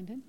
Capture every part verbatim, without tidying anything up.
Brandon.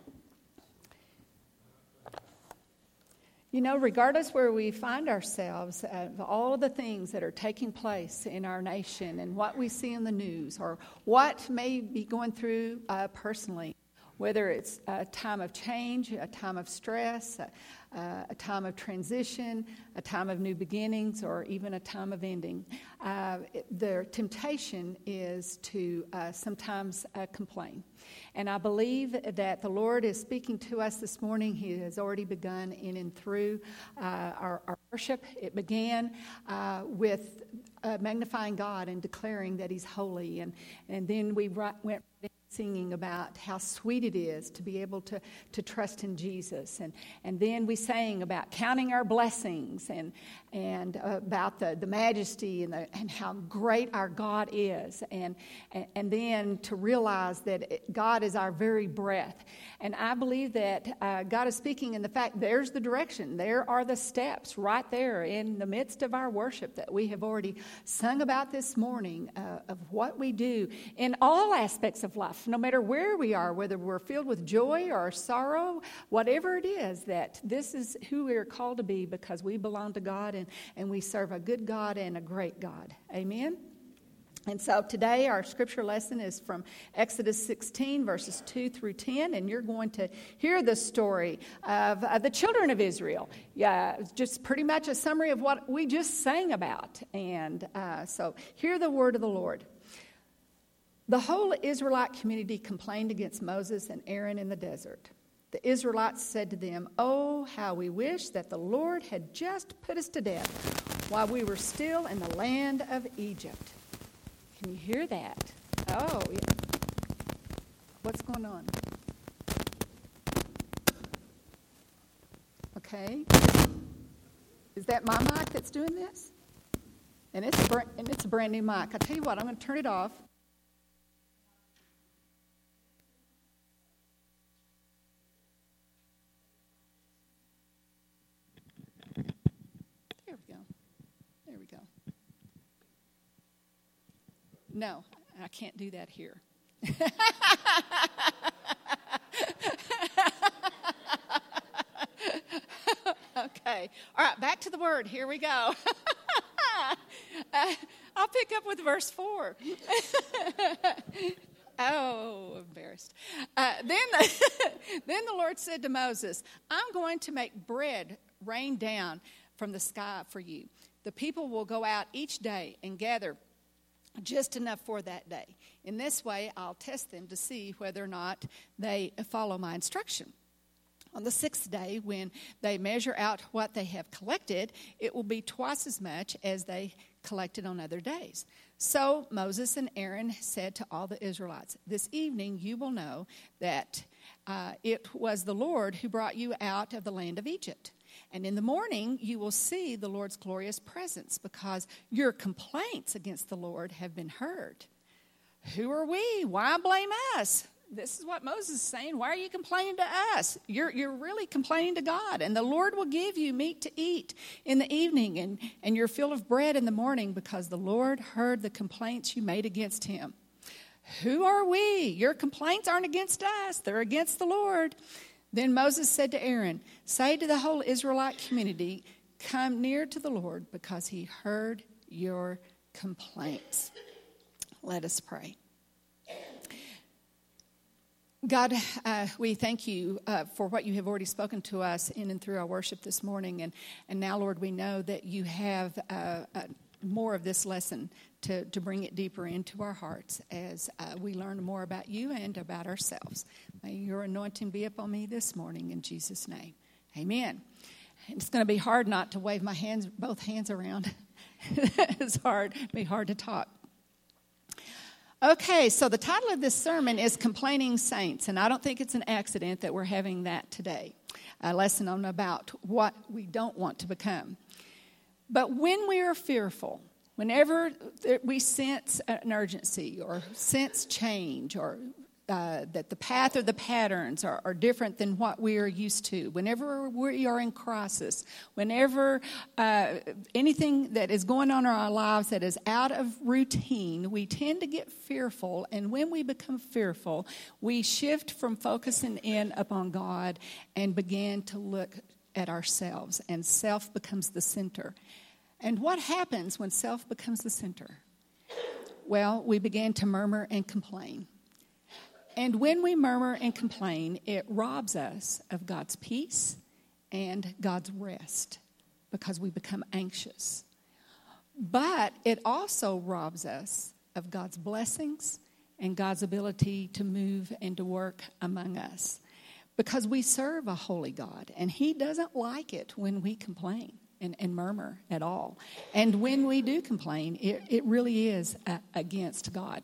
You know, regardless where we find ourselves, of all of the things that are taking place in our nation and what we see in the news or what may be going through uh, personally, whether it's a time of change, a time of stress, a, uh, a time of transition, a time of new beginnings, or even a time of ending, uh, it, the temptation is to uh, sometimes uh, complain. And I believe that the Lord is speaking to us this morning. He has already begun in and through uh, our, our worship. It began uh, with uh, magnifying God and declaring that He's holy. And, and then we right, went singing about how sweet it is to be able to, to trust in Jesus. And, and then we sang about counting our blessings and, and uh, about the, the majesty and, the, and how great our God is. And, and, and then to realize that it, God is our very breath. And I believe that uh, God is speaking in the fact there's the direction. There are the steps right there in the midst of our worship that we have already sung about this morning uh, of what we do in all aspects of life. No matter where we are, whether we're filled with joy or sorrow, whatever it is, that this is who we are called to be because we belong to God and, and we serve a good God and a great God. Amen? And so today our scripture lesson is from Exodus sixteen, verses two through ten, and you're going to hear the story of, of the children of Israel. Yeah, just pretty much a summary of what we just sang about. And uh, so hear the word of the Lord. The whole Israelite community complained against Moses and Aaron in the desert. The Israelites said to them, "Oh, how we wish that the Lord had just put us to death while we were still in the land of Egypt." Can you hear that? Oh, yeah. What's going on? Okay. Is that my mic that's doing this? And it's a, and it's a brand new mic. I tell you what, I'm going to turn it off. No, I can't do that here. Okay. All right, back to the word. Here we go. uh, I'll pick up with verse four. Oh, embarrassed. Uh, then, the, then the Lord said to Moses, "I'm going to make bread rain down from the sky for you. The people will go out each day and gather just enough for that day. In this way, I'll test them to see whether or not they follow my instruction. On the sixth day, when they measure out what they have collected, it will be twice as much as they collected on other days." So Moses and Aaron said to all the Israelites, "This evening you will know that uh, it was the Lord who brought you out of the land of Egypt. And in the morning you will see the Lord's glorious presence, because your complaints against the Lord have been heard." Who are we? Why blame us? This is what Moses is saying. Why are you complaining to us? You're, you're really complaining to God. And the Lord will give you meat to eat in the evening and, and your fill of bread in the morning, because the Lord heard the complaints you made against him. Who are we? Your complaints aren't against us. They're against the Lord. Then Moses said to Aaron, "Say to the whole Israelite community, come near to the Lord, because he heard your complaints." Let us pray. God, uh, we thank you uh, for what you have already spoken to us in and through our worship this morning. And, and now, Lord, we know that you have uh, uh, more of this lesson to, to bring it deeper into our hearts as uh, we learn more about you and about ourselves. May your anointing be upon me this morning in Jesus' name. Amen. It's going to be hard not to wave my hands, both hands around. It's hard. It'll be hard to talk. Okay, so the title of this sermon is Complaining Saints, and I don't think it's an accident that we're having that today. A lesson on about what we don't want to become. But when we are fearful, whenever we sense an urgency or sense change or uh, that the path or the patterns are, are different than what we are used to. Whenever we are in crisis, whenever uh, anything that is going on in our lives that is out of routine, we tend to get fearful. And when we become fearful, we shift from focusing in upon God and begin to look at ourselves, and self becomes the center. And what happens when self becomes the center? Well, we begin to murmur and complain. And when we murmur and complain, it robs us of God's peace and God's rest because we become anxious. But it also robs us of God's blessings and God's ability to move and to work among us. Because we serve a holy God, and He doesn't like it when we complain and, and murmur at all. And when we do complain, it, it really is uh, against God.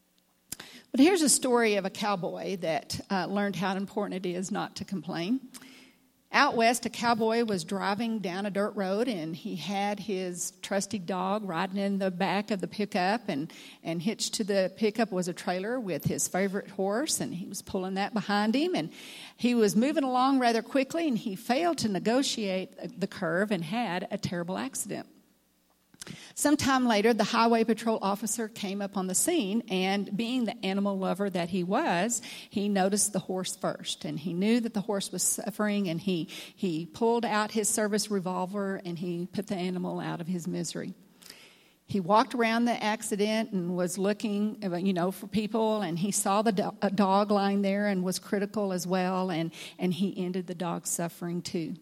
But here's a story of a cowboy that uh, learned how important it is not to complain. Out west, a cowboy was driving down a dirt road, and he had his trusty dog riding in the back of the pickup, and, and hitched to the pickup was a trailer with his favorite horse, and he was pulling that behind him, and he was moving along rather quickly, and he failed to negotiate the curve and had a terrible accident. Sometime later, the highway patrol officer came up on the scene, and being the animal lover that he was, he noticed the horse first, and he knew that the horse was suffering, and he, he pulled out his service revolver, and he put the animal out of his misery. He walked around the accident and was looking, you know, for people, and he saw the do- a dog lying there and was critical as well, and, and he ended the dog's suffering too.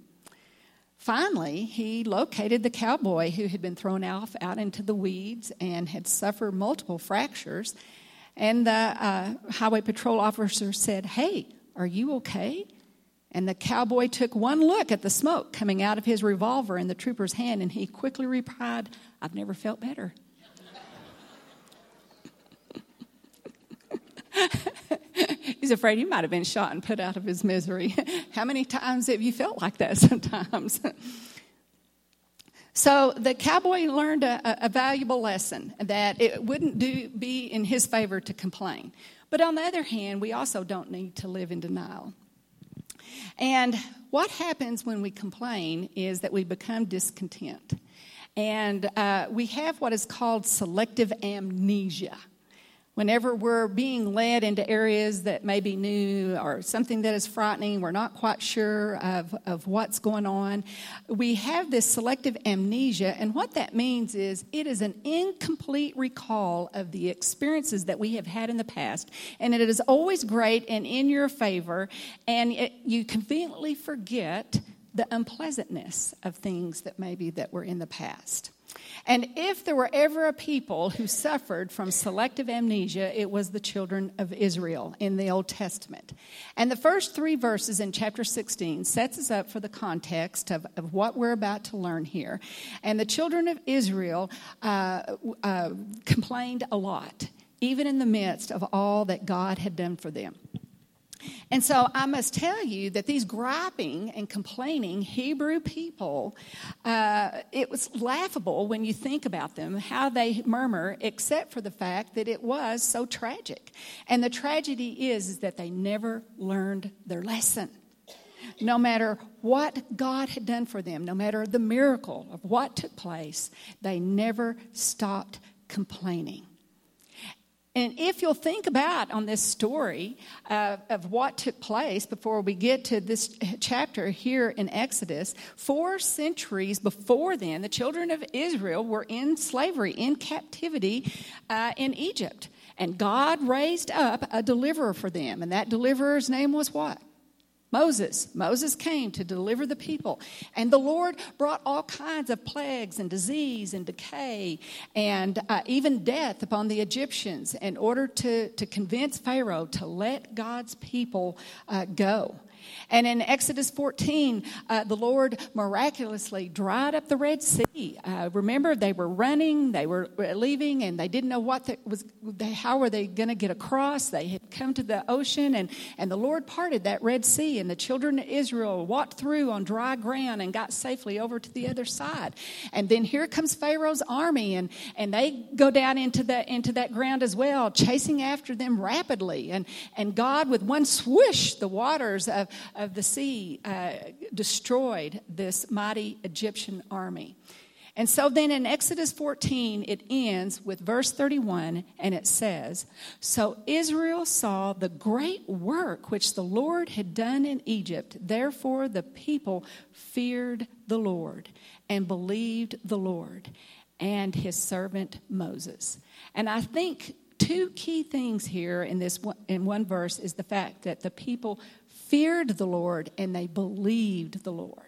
Finally, he located the cowboy who had been thrown off out into the weeds and had suffered multiple fractures. And the uh, highway patrol officer said, "Hey, are you okay?" And the cowboy took one look at the smoke coming out of his revolver in the trooper's hand, and he quickly replied, "I've never felt better." He's afraid he might have been shot and put out of his misery. How many times have you felt like that sometimes? So the cowboy learned a, a valuable lesson, that it wouldn't do, be in his favor to complain. But on the other hand, we also don't need to live in denial. And what happens when we complain is that we become discontent. And uh, we have what is called selective amnesia. Whenever we're being led into areas that may be new or something that is frightening, we're not quite sure of, of what's going on, we have this selective amnesia, and what that means is it is an incomplete recall of the experiences that we have had in the past, and it is always great and in your favor, and it, you conveniently forget the unpleasantness of things that maybe that were in the past. And if there were ever a people who suffered from selective amnesia, it was the children of Israel in the Old Testament. And the first three verses in chapter sixteen sets us up for the context of, of what we're about to learn here. And the children of Israel uh, uh, complained a lot, even in the midst of all that God had done for them. And so I must tell you that these griping and complaining Hebrew people, uh, it was laughable when you think about them, how they murmur, except for the fact that it was so tragic. And the tragedy is, is that they never learned their lesson. No matter what God had done for them, no matter the miracle of what took place, they never stopped complaining. And if you'll think about on this story uh, of what took place before we get to this chapter here in Exodus, four centuries before then, the children of Israel were in slavery, in captivity uh, in Egypt. And God raised up a deliverer for them. And that deliverer's name was what? Moses. Moses came to deliver the people. And the Lord brought all kinds of plagues and disease and decay and uh, even death upon the Egyptians in order to, to convince Pharaoh to let God's people uh, go. And in Exodus fourteen, uh, the Lord miraculously dried up the Red Sea. Uh, remember, they were running, they were leaving, and they didn't know what the, was. They, how were they going to get across? They had come to the ocean, and, and the Lord parted that Red Sea, and the children of Israel walked through on dry ground and got safely over to the other side. And then here comes Pharaoh's army, and, and they go down into that into that ground as well, chasing after them rapidly. And, and God, with one swoosh, the waters of, of the sea uh, destroyed this mighty Egyptian army. And so then in Exodus fourteen, it ends with verse thirty-one, and it says, "So Israel saw the great work which the Lord had done in Egypt. Therefore the people feared the Lord and believed the Lord and his servant Moses." And I think two key things here in this one, in one verse is the fact that the people feared the Lord and they believed the Lord.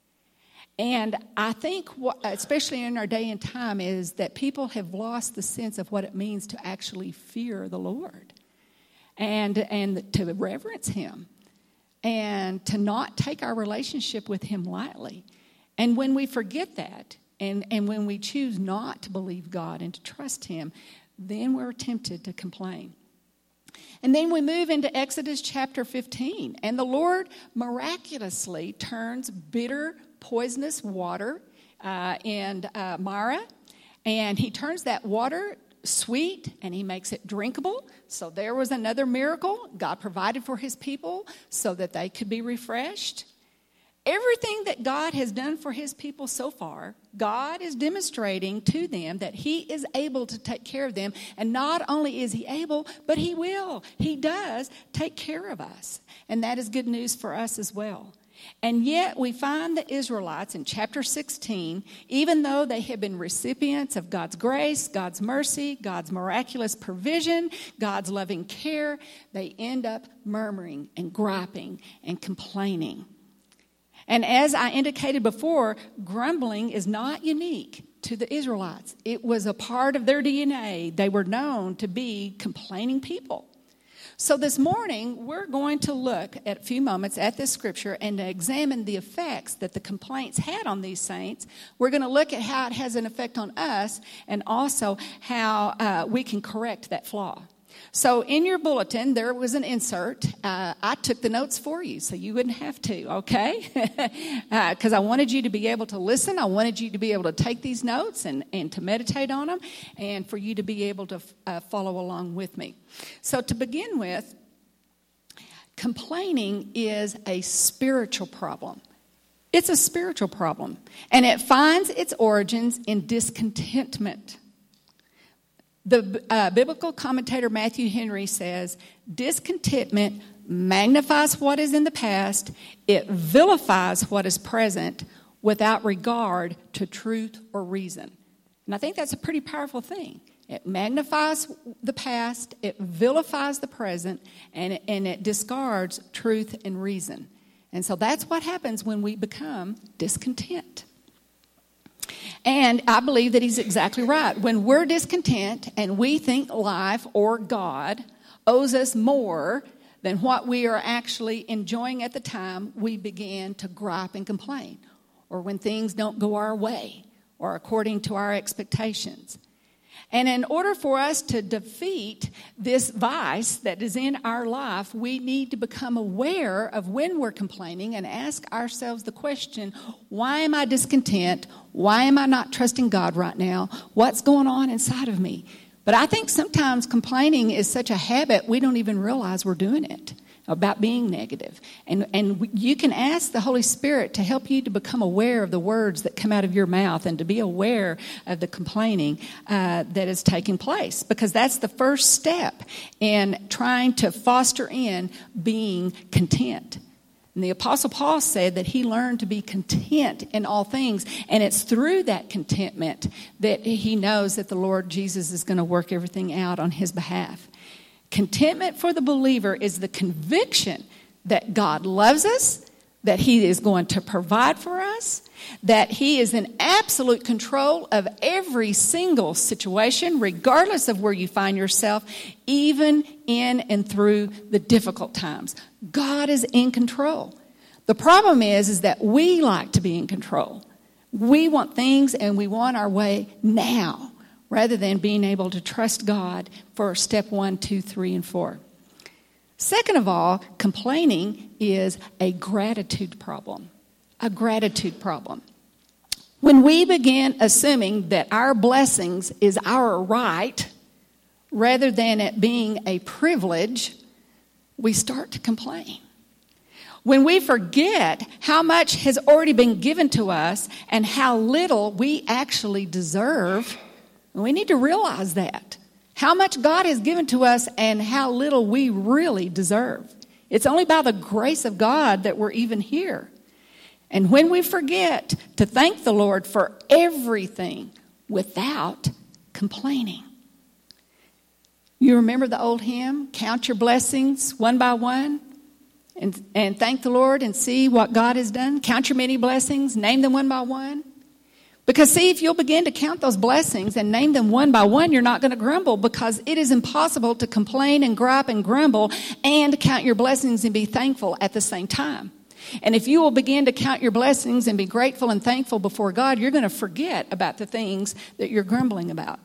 And I think, what, especially in our day and time, is that people have lost the sense of what it means to actually fear the Lord and, and to reverence him and to not take our relationship with him lightly. And when we forget that and, and when we choose not to believe God and to trust him, then we're tempted to complain. And then we move into Exodus chapter fifteen, and the Lord miraculously turns bitter, poisonous water uh, in uh, Marah, and he turns that water sweet and he makes it drinkable. So there was another miracle. God provided for his people so that they could be refreshed. Everything that God has done for his people so far, God is demonstrating to them that he is able to take care of them. And not only is he able, but he will. He does take care of us. And that is good news for us as well. And yet we find the Israelites in chapter sixteen, even though they have been recipients of God's grace, God's mercy, God's miraculous provision, God's loving care, they end up murmuring and griping and complaining. And as I indicated before, grumbling is not unique to the Israelites. It was a part of their D N A. They were known to be complaining people. So this morning, we're going to look at a few moments at this scripture and examine the effects that the complaints had on these saints. We're going to look at how it has an effect on us and also how uh, we can correct that flaw. So in your bulletin, there was an insert. Uh, I took the notes for you, so you wouldn't have to, okay? Because uh, I wanted you to be able to listen. I wanted you to be able to take these notes and, and to meditate on them, and for you to be able to uh, follow along with me. So to begin with, complaining is a spiritual problem. It's a spiritual problem, and it finds its origins in discontentment. The uh, biblical commentator Matthew Henry says, discontentment magnifies what is in the past, it vilifies what is present without regard to truth or reason. And I think that's a pretty powerful thing. It magnifies the past, it vilifies the present, and it, and it discards truth and reason. And so that's what happens when we become discontent. And I believe that he's exactly right. When we're discontent and we think life or God owes us more than what we are actually enjoying at the time, we begin to gripe and complain. Or when things don't go our way or according to our expectations. And in order for us to defeat this vice that is in our life, we need to become aware of when we're complaining and ask ourselves the question, why am I discontent? Why am I not trusting God right now? What's going on inside of me? But I think sometimes complaining is such a habit, we don't even realize we're doing it, about being negative. And and you can ask the Holy Spirit to help you to become aware of the words that come out of your mouth and to be aware of the complaining uh, that is taking place. Because that's the first step in trying to foster in being content. And the Apostle Paul said that he learned to be content in all things. And it's through that contentment that he knows that the Lord Jesus is going to work everything out on his behalf. Contentment for the believer is the conviction that God loves us, that he is going to provide for us, that he is in absolute control of every single situation, regardless of where you find yourself, even in and through the difficult times. God is in control. The problem is, is that we like to be in control. We want things and we want our way now, rather than being able to trust God for step one, two, three, and four. Second of all, complaining is a gratitude problem. A gratitude problem. When we begin assuming that our blessings is our right, rather than it being a privilege, we start to complain. When we forget how much has already been given to us and how little we actually deserve, we need to realize that. How much God has given to us and how little we really deserve. It's only by the grace of God that we're even here. And when we forget to thank the Lord for everything without complaining. You remember the old hymn, count your blessings one by one? And, and thank the Lord and see what God has done. Count your many blessings, name them one by one. Because see, if you'll begin to count those blessings and name them one by one, you're not going to grumble, because it is impossible to complain and gripe and grumble and count your blessings and be thankful at the same time. And if you will begin to count your blessings and be grateful and thankful before God, you're going to forget about the things that you're grumbling about.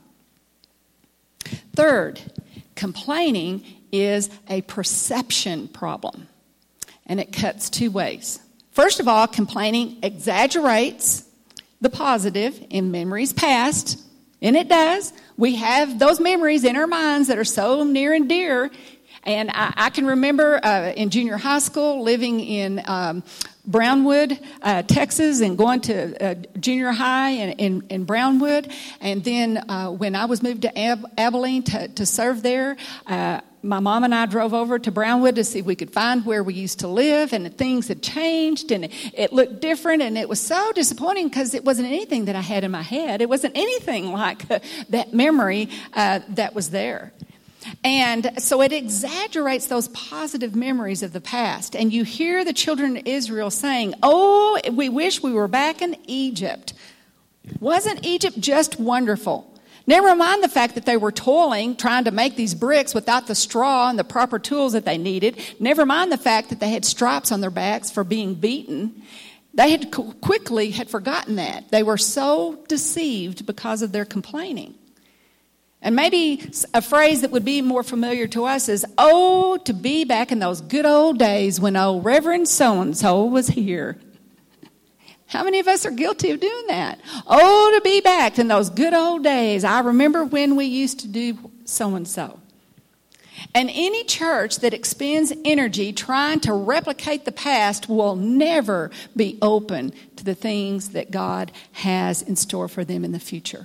Third, complaining is a perception problem. And it cuts two ways. First of all, complaining exaggerates the positive in memories past. And it does. We have those memories in our minds that are so near and dear. And I, I can remember uh, in junior high school living in um, Brownwood, uh, Texas, and going to uh, junior high in, in, in Brownwood. And then uh, when I was moved to Ab- Abilene to, to serve there, uh, my mom and I drove over to Brownwood to see if we could find where we used to live, and things had changed, and it looked different, and it was so disappointing because it wasn't anything that I had in my head. It wasn't anything like uh, that memory uh, that was there. And so it exaggerates those positive memories of the past. And you hear the children of Israel saying, oh, we wish we were back in Egypt. Wasn't Egypt just wonderful? Never mind the fact that they were toiling, trying to make these bricks without the straw and the proper tools that they needed. Never mind the fact that they had stripes on their backs for being beaten. They had quickly had forgotten that. They were so deceived because of their complaining. And maybe a phrase that would be more familiar to us is, oh, to be back in those good old days when old Reverend so-and-so was here. How many of us are guilty of doing that? Oh, to be back in those good old days. I remember when we used to do so-and-so. And any church that expends energy trying to replicate the past will never be open to the things that God has in store for them in the future.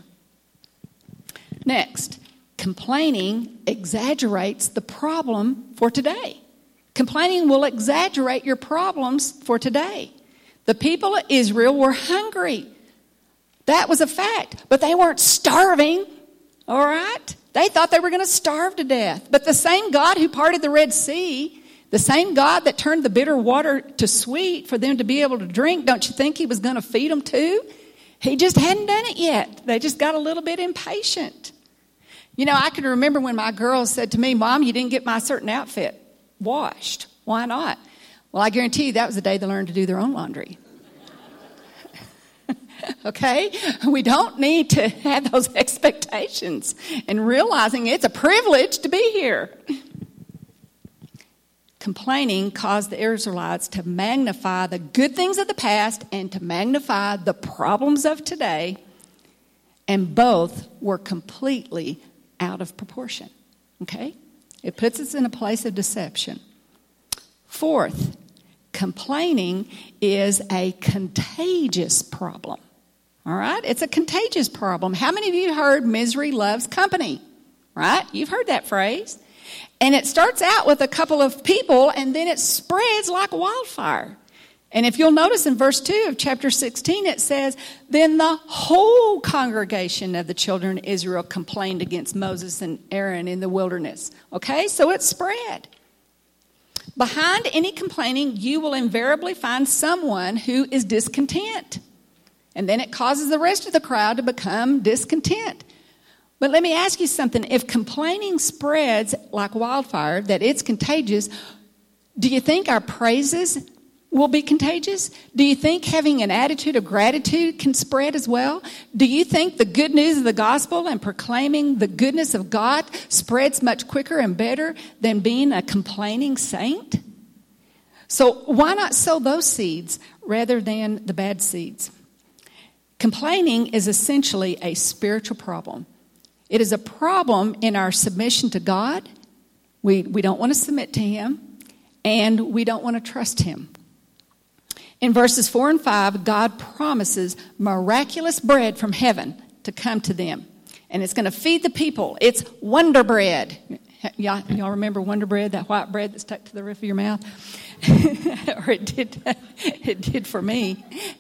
Next, complaining exaggerates the problem for today. Complaining will exaggerate your problems for today. The people of Israel were hungry. That was a fact. But they weren't starving, all right? They thought they were going to starve to death. But the same God who parted the Red Sea, the same God that turned the bitter water to sweet for them to be able to drink, don't you think he was going to feed them too? He just hadn't done it yet. They just got a little bit impatient. You know, I can remember when my girls said to me, Mom, you didn't get my certain outfit washed. Why not? Well, I guarantee you that was the day they learned to do their own laundry. Okay? We don't need to have those expectations and realizing it's a privilege to be here. Complaining caused the Israelites to magnify the good things of the past and to magnify the problems of today, and both were completely out of proportion. Okay? It puts us in a place of deception. Fourth, complaining is a contagious problem. All right? It's a contagious problem. How many of you heard misery loves company? Right? You've heard that phrase. And it starts out with a couple of people, and then it spreads like wildfire. And if you'll notice in verse two of chapter sixteen, it says, then the whole congregation of the children of Israel complained against Moses and Aaron in the wilderness. Okay? So it spread. Behind any complaining, you will invariably find someone who is discontent. And then it causes the rest of the crowd to become discontent. But let me ask you something. If complaining spreads like wildfire, that it's contagious, do you think our praises will be contagious? Do you think having an attitude of gratitude can spread as well? Do you think the good news of the gospel and proclaiming the goodness of God spreads much quicker and better than being a complaining saint? So why not sow those seeds rather than the bad seeds? Complaining is essentially a spiritual problem. It is a problem in our submission to God. We, we don't want to submit to Him, and we don't want to trust Him. In verses four and five, God promises miraculous bread from heaven to come to them. And it's going to feed the people. It's Wonder Bread. Y'all, y'all remember Wonder Bread, that white bread that stuck to the roof of your mouth? Or it did, it did for me.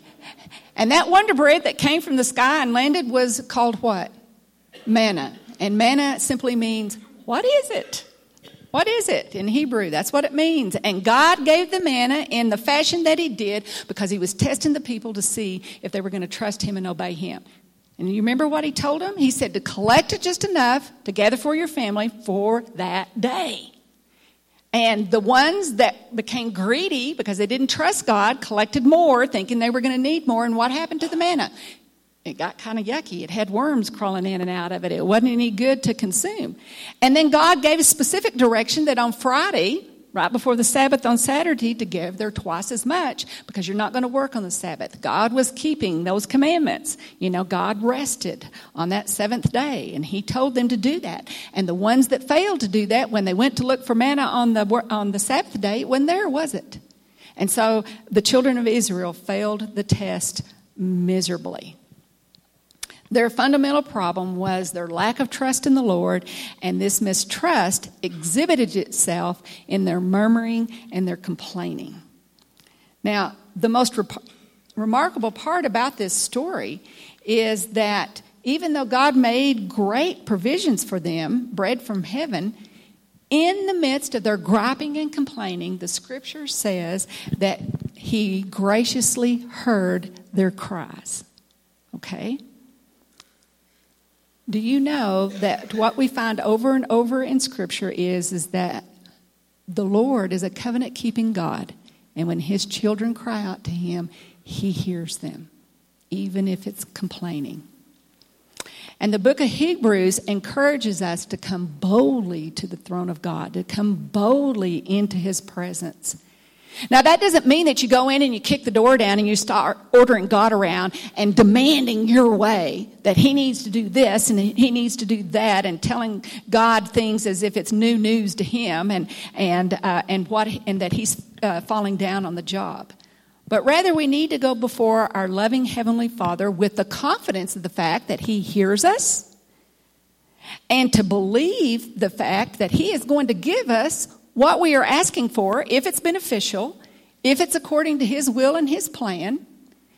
And that Wonder Bread that came from the sky and landed was called what? Manna. And manna simply means, what is it? What is it in Hebrew? That's what it means. And God gave the manna in the fashion that He did because He was testing the people to see if they were going to trust Him and obey Him. And you remember what He told them? He said to collect it just enough to gather for your family for that day. And the ones that became greedy because they didn't trust God collected more, thinking they were going to need more. And what happened to the manna? It got kind of yucky. It had worms crawling in and out of it. It wasn't any good to consume. And then God gave a specific direction that on Friday, right before the Sabbath on Saturday, to give there twice as much because you're not going to work on the Sabbath. God was keeping those commandments. You know, God rested on that seventh day, and He told them to do that. And the ones that failed to do that, when they went to look for manna on the on the Sabbath day, it wasn't there, was it? And so the children of Israel failed the test miserably. Their fundamental problem was their lack of trust in the Lord, and this mistrust exhibited itself in their murmuring and their complaining. Now, the most rep- remarkable part about this story is that even though God made great provisions for them, bread from heaven, in the midst of their griping and complaining, the Scripture says that He graciously heard their cries. Okay? Do you know that what we find over and over in Scripture is, is that the Lord is a covenant-keeping God, and when His children cry out to Him, He hears them, even if it's complaining. And the book of Hebrews encourages us to come boldly to the throne of God, to come boldly into His presence. Now, that doesn't mean that you go in and you kick the door down and you start ordering God around and demanding your way, that He needs to do this and He needs to do that, and telling God things as if it's new news to Him, and and uh, and what and that He's uh, falling down on the job. But rather, we need to go before our loving Heavenly Father with the confidence of the fact that He hears us, and to believe the fact that He is going to give us what we are asking for, if it's beneficial, if it's according to His will and His plan.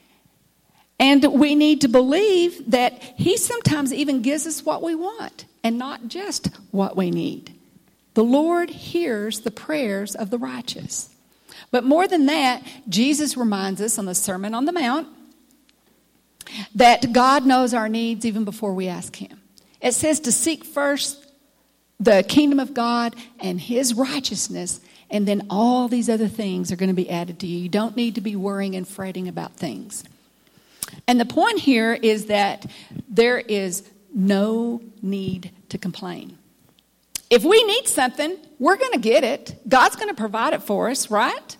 And we need to believe that He sometimes even gives us what we want and not just what we need. The Lord hears the prayers of the righteous. But more than that, Jesus reminds us on the Sermon on the Mount that God knows our needs even before we ask Him. It says to seek first the kingdom of God and His righteousness, and then all these other things are going to be added to you. You don't need to be worrying and fretting about things. And the point here is that there is no need to complain. If we need something, we're going to get it. God's going to provide it for us, right?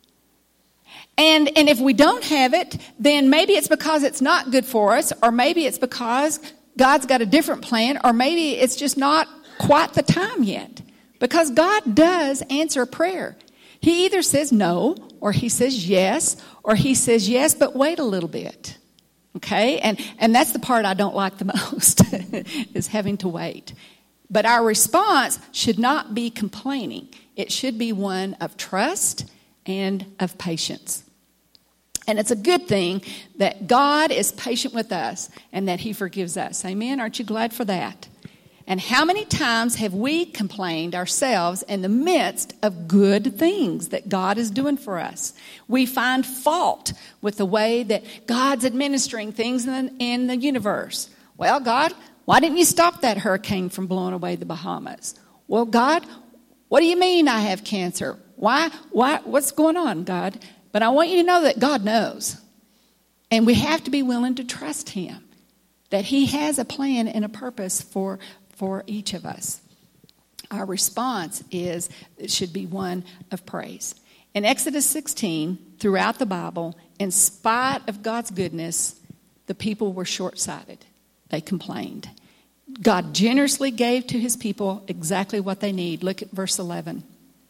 And, and if we don't have it, then maybe it's because it's not good for us, or maybe it's because God's got a different plan, or maybe it's just not quite the time yet, because God does answer prayer. He either says no, or He says yes, or He says yes, but wait a little bit. Okay? And, and that's the part I don't like the most, is having to wait. But our response should not be complaining. It should be one of trust and of patience. And it's a good thing that God is patient with us and that He forgives us. Amen? Aren't you glad for that? And how many times have we complained ourselves in the midst of good things that God is doing for us? We find fault with the way that God's administering things in the, in the universe. Well, God, why didn't you stop that hurricane from blowing away the Bahamas? Well, God, what do you mean I have cancer? Why? Why? What's going on, God? But I want you to know that God knows. And we have to be willing to trust him, that he has a plan and a purpose for, for each of us. Our response is, it should be one of praise. In Exodus sixteen, throughout the Bible, in spite of God's goodness, the people were short-sighted. They complained. God generously gave to his people exactly what they need. Look at verse eleven.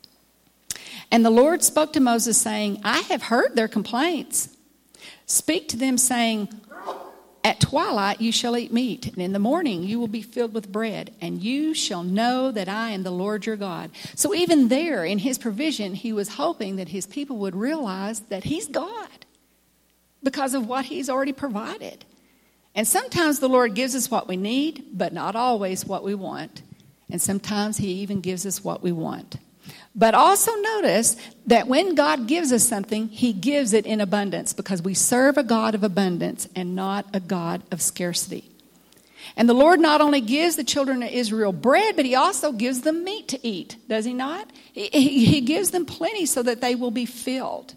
And the Lord spoke to Moses, saying, I have heard their complaints. Speak to them, saying, at twilight you shall eat meat, and in the morning you will be filled with bread, and you shall know that I am the Lord your God. So even there, in his provision, he was hoping that his people would realize that he's God because of what he's already provided. And sometimes the Lord gives us what we need, but not always what we want. And sometimes he even gives us what we want. But also notice that when God gives us something, he gives it in abundance, because we serve a God of abundance and not a God of scarcity. And the Lord not only gives the children of Israel bread, but he also gives them meat to eat, does he not? He, he, he gives them plenty so that they will be filled.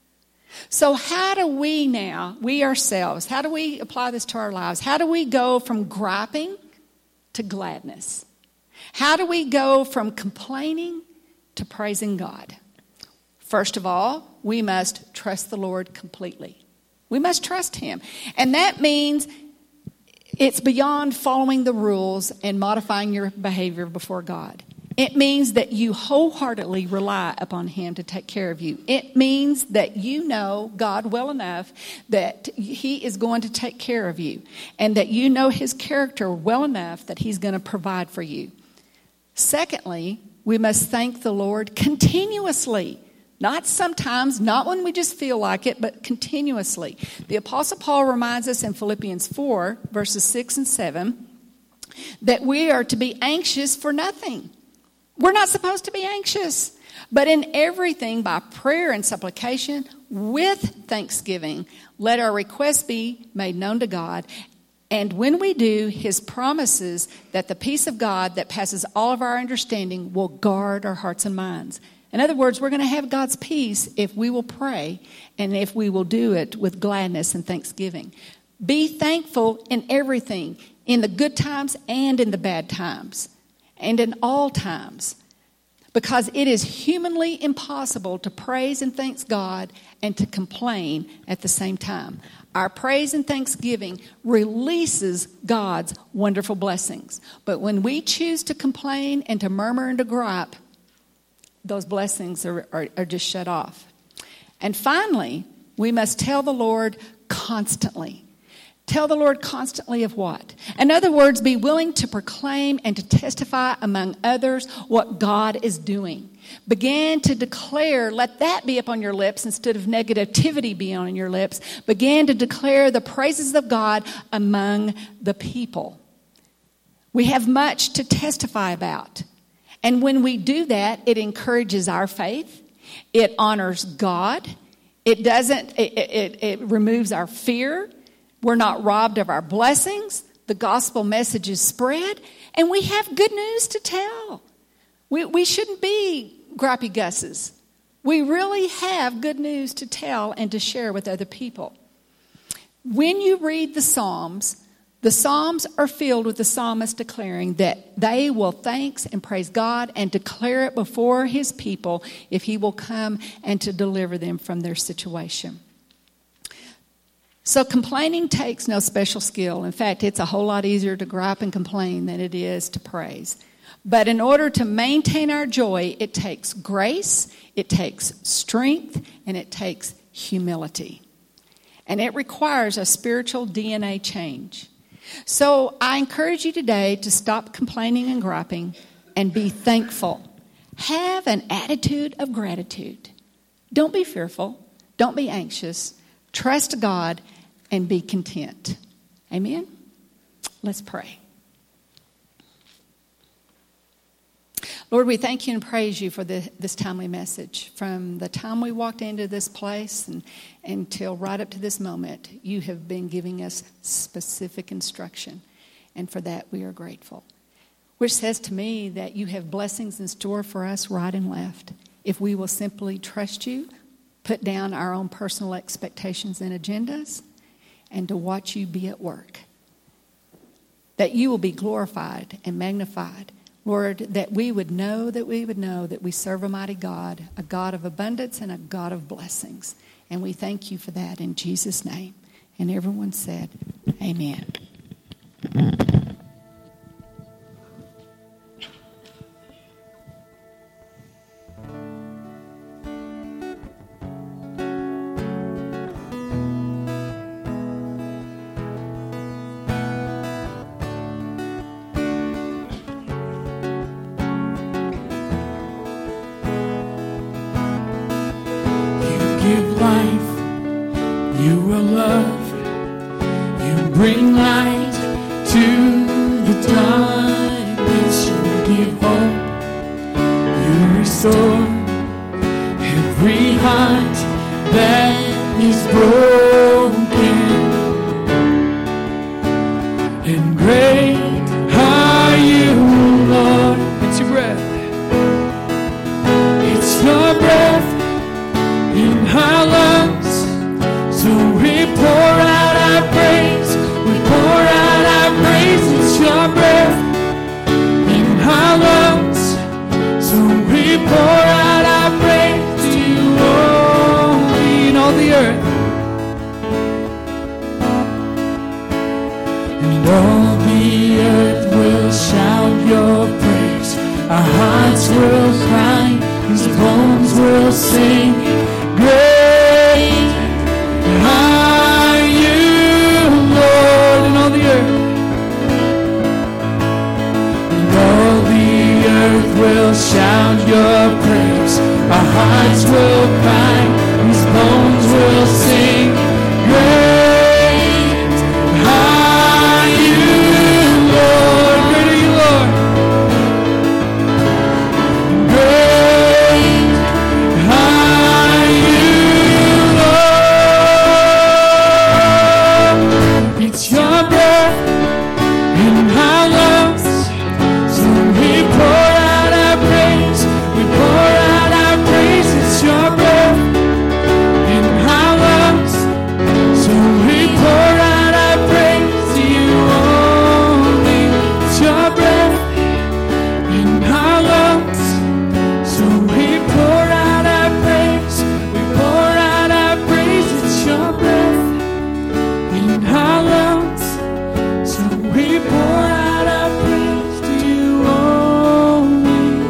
So how do we now, we ourselves, how do we apply this to our lives? How do we go from griping to gladness? How do we go from complaining to praising God? First of all, we must trust the Lord completely. We must trust him. And that means it's beyond following the rules and modifying your behavior before God. It means that you wholeheartedly rely upon him to take care of you. It means that you know God well enough that he is going to take care of you, and that you know his character well enough that he's going to provide for you. Secondly, we must thank the Lord continuously. Not sometimes, not when we just feel like it, but continuously. The Apostle Paul reminds us in Philippians four, verses six and seven, that we are to be anxious for nothing. We're not supposed to be anxious, but in everything by prayer and supplication with thanksgiving, let our requests be made known to God. And when we do, his promises that the peace of God that passes all of our understanding will guard our hearts and minds. In other words, we're going to have God's peace if we will pray and if we will do it with gladness and thanksgiving. Be thankful in everything, in the good times and in the bad times, and in all times, because it is humanly impossible to praise and thank God and to complain at the same time. Our praise and thanksgiving releases God's wonderful blessings. But when we choose to complain and to murmur and to gripe, those blessings are, are, are just shut off. And finally, we must tell the Lord constantly. Tell the Lord constantly of what? In other words, be willing to proclaim and to testify among others what God is doing. Begin to declare, let that be upon your lips instead of negativity be on your lips. Begin to declare the praises of God among the people. We have much to testify about. And when we do that, it encourages our faith. It honors God. It doesn't, it, it, it removes our fear. We're not robbed of our blessings. The gospel message is spread. And we have good news to tell. We, we shouldn't be gripey gusses. We really have good news to tell and to share with other people. When you read the Psalms, the Psalms are filled with the psalmist declaring that they will thanks and praise God and declare it before his people if he will come and to deliver them from their situation. So complaining takes no special skill. In fact, it's a whole lot easier to gripe and complain than it is to praise. But in order to maintain our joy, it takes grace, it takes strength, and it takes humility. And it requires a spiritual D N A change. So I encourage you today to stop complaining and griping and be thankful. Have an attitude of gratitude. Don't be fearful. Don't be anxious. Trust God and be content. Amen? Let's pray. Lord, we thank you and praise you for the, this timely message. From the time we walked into this place and until right up to this moment, you have been giving us specific instruction. And for that, we are grateful. Which says to me that you have blessings in store for us right and left if we will simply trust you put down our own personal expectations and agendas, and to watch you be at work. That you will be glorified and magnified. Lord, that we would know, that we would know that we serve a mighty God, a God of abundance and a God of blessings. And we thank you for that in Jesus' name. And everyone said, amen. Give life, you will love, you bring light to the darkness, you give hope, you restore every heart that is broken, and great are you, Lord. It's your breath, it's your breath in our lungs, so we pour out our praise, we pour out our praise, it's your breath in our lungs, so we pour out our praise to you only in all the earth, and all the earth will shout your praise, our hearts will cry, these bones will sing. Great are you, Lord, in all the earth, and all the earth will shout your praise, our hearts will cry, these bones will sing. Great are you, Lord, great are you, Lord, great are you. It's your breath in our lungs, so we pour out our praise, we pour out our praise. It's your breath in our lungs, so we pour out our praise to you only. It's your breath in our lungs, so we pour out our praise, we pour out our praise. It's your breath in our lungs, so we pour out our praise to you only.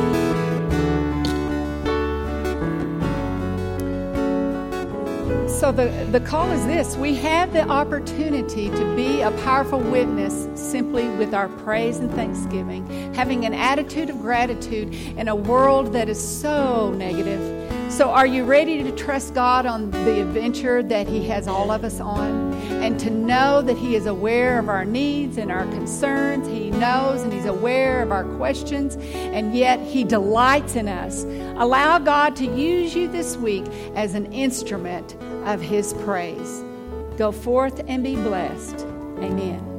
So the, the call is this. We have the opportunity to be a powerful witness simply with our praise and thanksgiving, having an attitude of gratitude in a world that is so negative. So are you ready to trust God on the adventure that He has all of us on? And to know that He is aware of our needs and our concerns. He knows and He's aware of our questions. And yet He delights in us. Allow God to use you this week as an instrument of His praise. Go forth and be blessed. Amen.